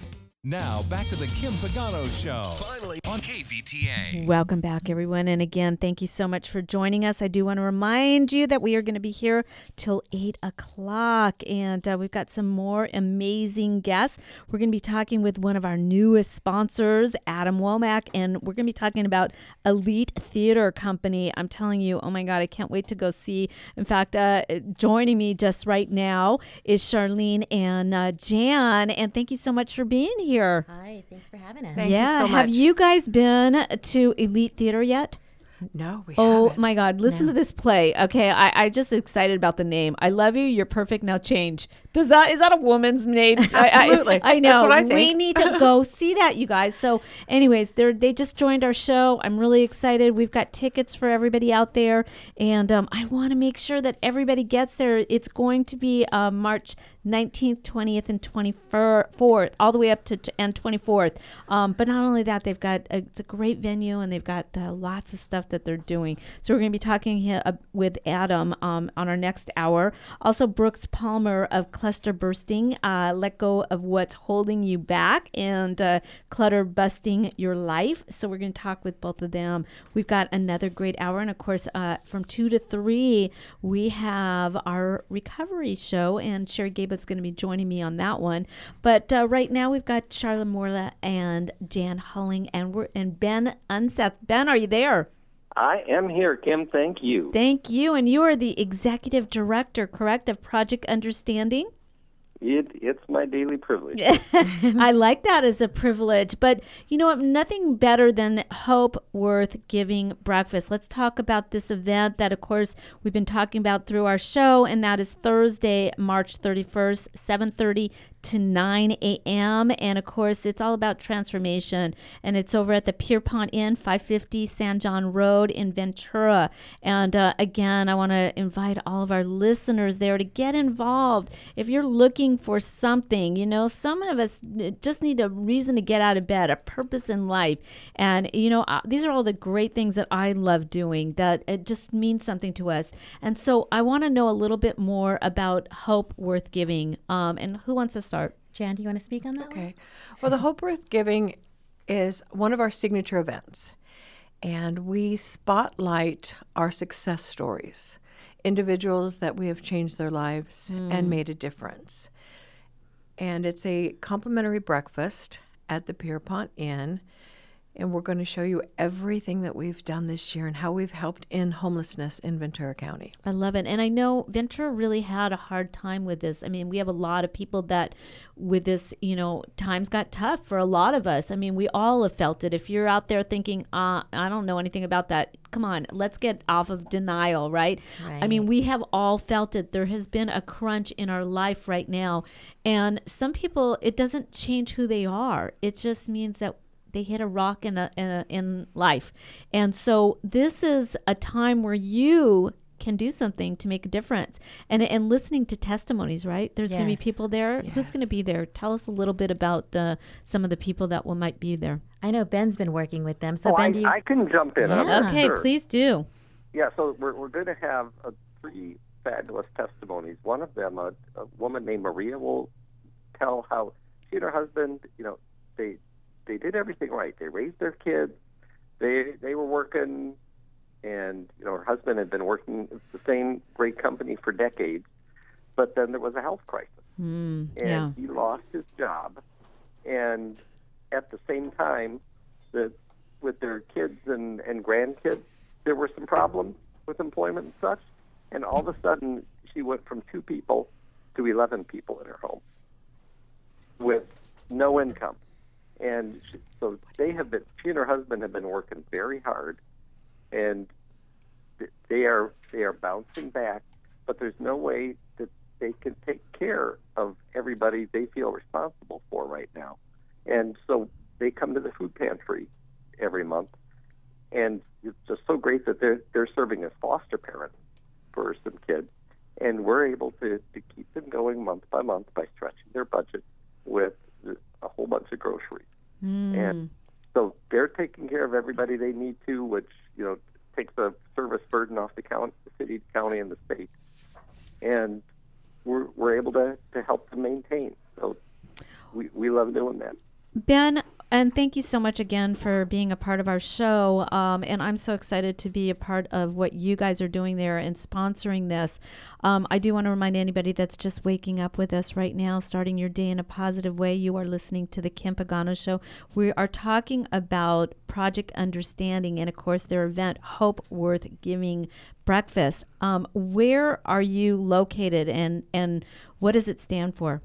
Now, back to the Kim Pagano Show. Finally on K V T A. Welcome back, everyone. And again, thank you so much for joining us. I do want to remind you that we are going to be here till eight o'clock. And uh, we've got some more amazing guests. We're going to be talking with one of our newest sponsors, Adam Womack. And we're going to be talking about Elite Theater Company. I'm telling you, oh my God, I can't wait to go see. In fact, uh, joining me just right now is Charlene and uh, Jan. And thank you so much for being here. Hi, thanks for having us. Thank yeah, you so have much. you guys been to Elite Theater yet? No, we Oh haven't. my God, listen No. to this play. Okay, I, I just excited about the name. I love you, you're perfect, now change. Does that is that a woman's name? Absolutely. I, I, I know. That's what I We think. need to go see that, you guys. So anyways, they they just joined our show. I'm really excited. We've got tickets for everybody out there. And um, I want to make sure that everybody gets there. It's going to be uh, March nineteenth, twentieth, and twenty-fourth, all the way up to and twenty-fourth. Um, but not only that, they've got a, it's a great venue, and they've got uh, lots of stuff that they're doing. So we're going to be talking here, uh, with Adam um, on our next hour. Also, Brooks Palmer of Cluster Bursting, uh, let go of what's holding you back and uh, clutter busting your life. So we're going to talk with both of them. We've got another great hour, and of course, uh, from two to three, we have our recovery show, and Sherry Gablett's going to be joining me on that one. But uh, right now, we've got Charlotte Morla and Jan Hulling, and we're and Ben Unseth. Ben, are you there? I am here, Kim. Thank you. Thank you. And you are the executive director, correct, of Project Understanding? It, it's my daily privilege. I like that as a privilege. But you know what? Nothing better than Hope Worth Giving Breakfast. Let's talk about this event that, of course, we've been talking about through our show, and that is Thursday, March thirty-first, seven thirty to nine a.m. And, of course, it's all about transformation. And it's over at the Pierpont Inn, five fifty San John Road in Ventura. And, uh, again, I want to invite all of our listeners there to get involved. If you're looking for something, you know, some of us just need a reason to get out of bed, a purpose in life. And, you know, uh, these are all the great things that I love doing, that it just means something to us. And so I want to know a little bit more about Hope Worth Giving. Um, and who wants to start? Jan, do you want to speak on that Okay. one? Well, the Hope Worth Giving is one of our signature events, and we spotlight our success stories, individuals that we have changed their lives Mm. and made a difference. And it's a complimentary breakfast at the Pierpont Inn, and we're going to show you everything that we've done this year and how we've helped end homelessness in Ventura County. I love it. And I know Ventura really had a hard time with this. I mean, we have a lot of people that with this, you know, times got tough for a lot of us. I mean, we all have felt it. If you're out there thinking, uh, I don't know anything about that, come on, let's get off of denial, right? Right. I mean, we have all felt it. There has been a crunch in our life right now. And some people, it doesn't change who they are. It just means that they hit a rock in a, in, a, in life. And so this is a time where you can do something to make a difference. And and listening to testimonies, right? There's going to be Yes. people there. Who's going to be there? Tell us a little bit about uh, some of the people that will might be there. I know Ben's been working with them. So oh, Ben, I, do you? I can jump in. I'm Yeah. Okay, sure. please do. Yeah, so we're, we're going to have uh, three fabulous testimonies. One of them, a, a woman named Maria, will tell how she and her husband, you know, they they did everything right. They raised their kids. They they were working, and you know, her husband had been working at the same great company for decades. But then there was a health crisis, Mm, and yeah. he lost his job. And at the same time, the with their kids and, and grandkids, there were some problems with employment and such. And all of a sudden, she went from two people to eleven people in her home with no income. And she, so they have been, she and her husband have been working very hard, and th- they are they are bouncing back. But there's no way that they can take care of everybody they feel responsible for right now. And so they come to the food pantry every month, and it's just so great that they're they're serving as foster parents for some kids, and we're able to, to keep them going month by month by stretching their budget with a whole bunch of groceries. Mm. And so they're taking care of everybody they need to, which, you know, takes a service burden off the county, the city, county, and the state. And we're we're able to, to help them maintain. So we we love doing that. Ben, and thank you so much again for being a part of our show. Um, and I'm so excited to be a part of what you guys are doing there and sponsoring this. Um, I do want to remind anybody that's just waking up with us right now, starting your day in a positive way. You are listening to the Kim Pagano Show. We are talking about Project Understanding and, of course, their event, Hope Worth Giving Breakfast. Um, where are you located, and, and what does it stand for?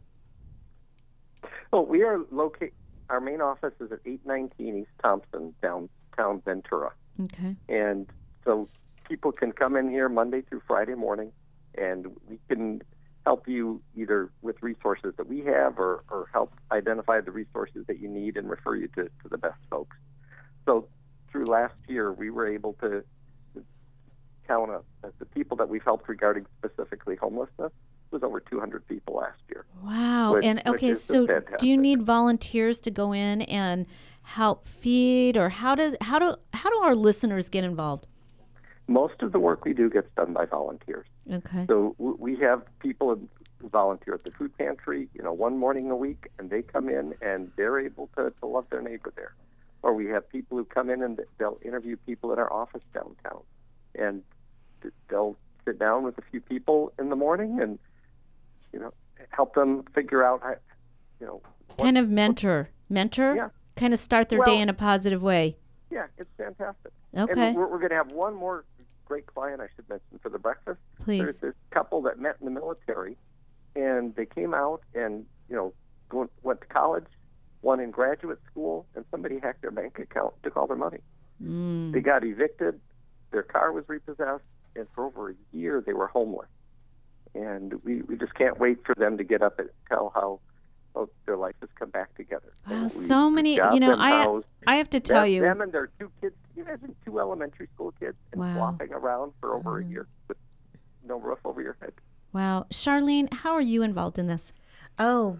Well, we are located. Our main office is at eight nineteen East Thompson, downtown Ventura. Okay. And so people can come in here Monday through Friday morning, and we can help you either with resources that we have or, or help identify the resources that you need and refer you to, to the best folks. So through last year, we were able to count up the people that we've helped regarding specifically homelessness was over two hundred people last year. Wow. Which, and okay, which so fantastic. Do you need volunteers to go in and help feed, or how does how do how do our listeners get involved? Most of the work we do gets done by volunteers. Okay. So w- we have people who volunteer at the food pantry, you know, one morning a week, and they come in and they're able to, to love their neighbor there. Or we have people who come in and they'll interview people in our office downtown, and they'll sit down with a few people in the morning and, you know, help them figure out, how, you know, what, kind of mentor, mentor, yeah. kind of start their Well, day in a positive way. Yeah, it's fantastic. Okay. And we're, we're going to have one more great client I should mention for the breakfast. Please. There's this couple that met in the military, and they came out and, you know, going, went to college, one in graduate school, and somebody hacked their bank account, took all their money. Mm. They got evicted, their car was repossessed, and for over a year they were homeless. And we, we just can't wait for them to get up and tell how, how their life has come back together. Wow, We- so we many, got you know, them I housed. I have to tell them, you. Them and their two kids, can you imagine two elementary school kids and Wow. flopping around for over Mm. a year with no roof over your head? Wow. Charlene, how are you involved in this? Oh,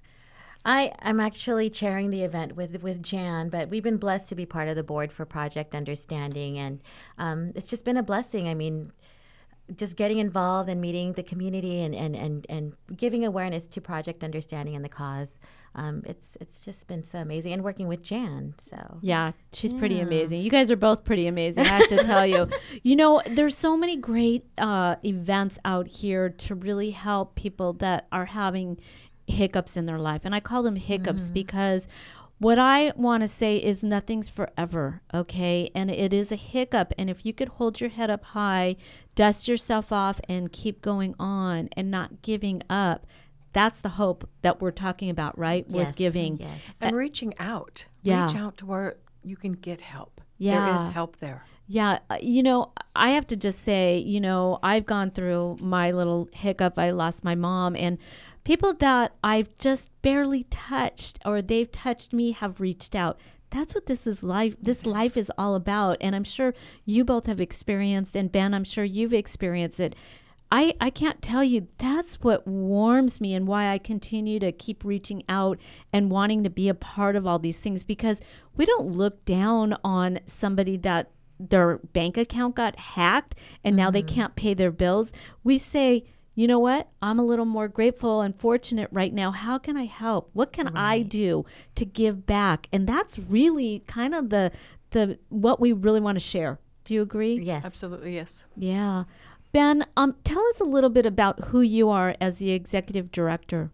I, I'm actually chairing the event with with Jan, but we've been blessed to be part of the board for Project Understanding, and um, it's just been a blessing. I mean, just getting involved and meeting the community and, and, and, and giving awareness to Project Understanding and the cause. Um, it's it's just been so amazing, and working with Jan. So Yeah, she's pretty Yeah. amazing. You guys are both pretty amazing, I have to tell you. You know, there's so many great uh, events out here to really help people that are having hiccups in their life. And I call them hiccups Mm-hmm. because what I want to say is nothing's forever, okay? And it is a hiccup. And if you could hold your head up high, dust yourself off, and keep going on and not giving up, that's the hope that we're talking about, right? With Yes, giving. yes. And reaching out. Yeah. Reach out to where you can get help. Yeah. There is help there. Yeah, uh, you know, I have to just say, you know, I've gone through my little hiccup. I lost my mom, and people that I've just barely touched or they've touched me have reached out. That's what this is life. This life is all about. And I'm sure you both have experienced, and Ben, I'm sure you've experienced it. I, I can't tell you, that's what warms me and why I continue to keep reaching out and wanting to be a part of all these things, because we don't look down on somebody that their bank account got hacked and now they can't pay their bills. We say, you know what? I'm a little more grateful and fortunate right now. How can I help? What can I do to give back? And that's really kind of the the what we really want to share. Do you agree? Yes. Absolutely, yes. Yeah. Ben, um, tell us a little bit about who you are as the executive director.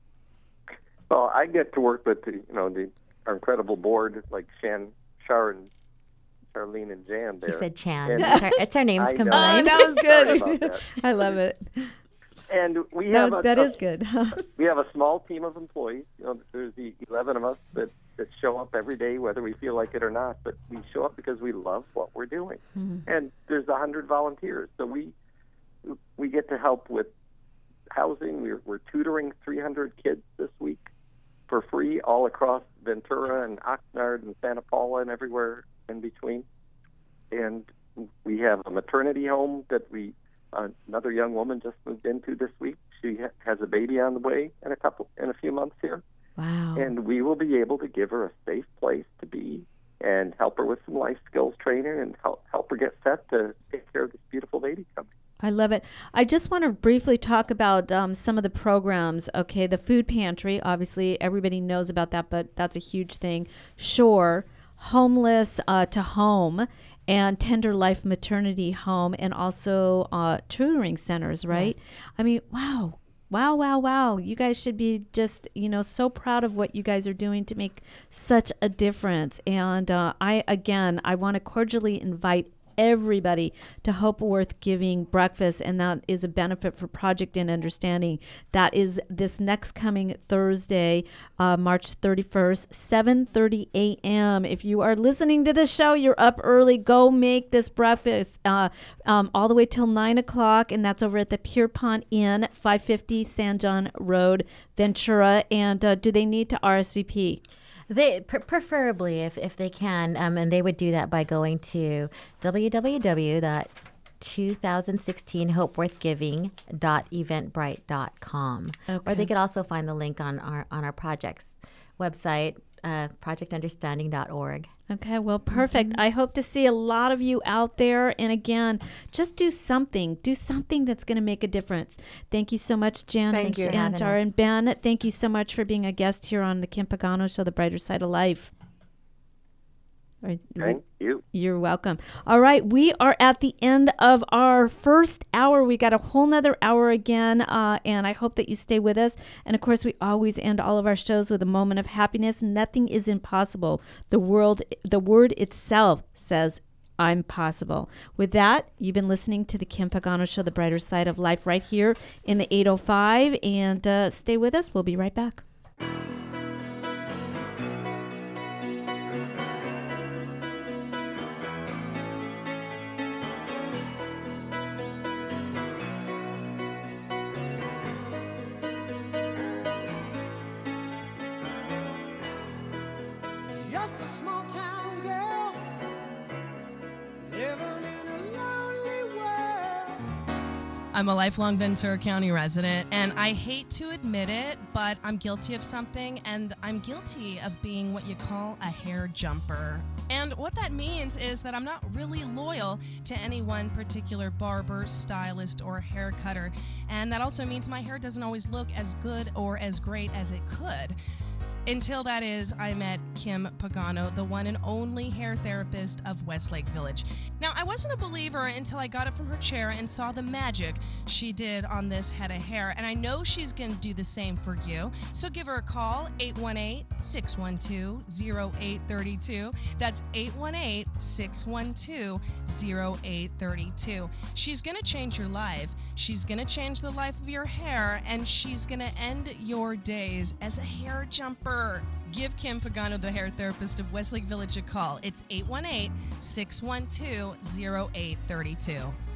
Well, I get to work with the, you know, the our incredible board like Shan, Char, and Charlene and Jan there. He said Chan. And It's our, it's our names I know. combined. that was Sorry about good. that. I love it. And we No, have a, that a- is good. we have a small team of employees. You know, there's the eleven of us that, that show up every day, whether we feel like it or not. But we show up because we love what we're doing. Mm-hmm. And there's a hundred volunteers, so we we get to help with housing. We're, we're tutoring three hundred kids this week for free, all across Ventura and Oxnard and Santa Paula and everywhere in between. And we have a maternity home that we uh, another young woman just moved into this week. She ha- has a baby on the way in a couple in a few months here. Wow. And we will be able to give her a safe place to be and help her with some life skills training and help help her get set to take care of this beautiful baby coming. I love it. I just want to briefly talk about um, some of the programs. Okay, the food pantry, obviously everybody knows about that, but that's a huge thing. Shore, Homeless uh, to Home, and Tender Life Maternity Home, and also uh, tutoring centers, right? Yes. I mean, wow. Wow, wow, wow. You guys should be just, you know, so proud of what you guys are doing to make such a difference. And uh, I, again, I want to cordially invite everybody to Hope Worth Giving Breakfast, and that is a benefit for Project and Understanding. That is this next coming Thursday, uh, March thirty-first, seven thirty a.m. If you are listening to this show, you're up early. Go make this breakfast uh, um, all the way till nine o'clock, and that's over at the Pierpont Inn, five fifty San John Road, Ventura. And uh, do they need to R S V P? They pr- preferably, if, if they can, um, and they would do that by going to w w w dot twenty sixteen hope worth giving dot eventbrite dot com. Okay. Or they could also find the link on our on our project's website, uh, project understanding dot org. Okay, well, perfect. Mm-hmm. I hope to see a lot of you out there. And again, just do something. Do something that's going to make a difference. Thank you so much, Jan. Thank you for and having Jar us. and Ben. Thank you so much for being a guest here on the Kim Pagano Show, The Brighter Side of Life. All right. Thank you. You're welcome. All right, we are at the end of our first hour. We got a whole nother hour again, uh, and I hope that you stay with us. And of course, we always end all of our shows with a moment of happiness. Nothing is impossible. The world, the word itself says, "I'm possible." With that, you've been listening to the Kim Pagano Show, The Brighter Side of Life, right here in the eight oh five. And uh, stay with us. We'll be right back. Just a small town girl living in a lonely world. I'm a lifelong Ventura County resident, and I hate to admit it, but I'm guilty of something, and I'm guilty of being what you call a hair jumper. And what that means is that I'm not really loyal to any one particular barber, stylist, or hair cutter. And that also means my hair doesn't always look as good or as great as it could. Until that is, I met Kim Pagano, the one and only hair therapist of Westlake Village. Now, I wasn't a believer until I got up from her chair and saw the magic she did on this head of hair, and I know she's going to do the same for you. So give her a call, eight one eight, six one two, zero eight three two. That's eight one eight, six one two, zero eight three two. She's going to change your life. She's going to change the life of your hair, and she's going to end your days as a hair jumper. Give Kim Pagano, the hair therapist of Westlake Village, a call. It's eight one eight, six one two, zero eight three two.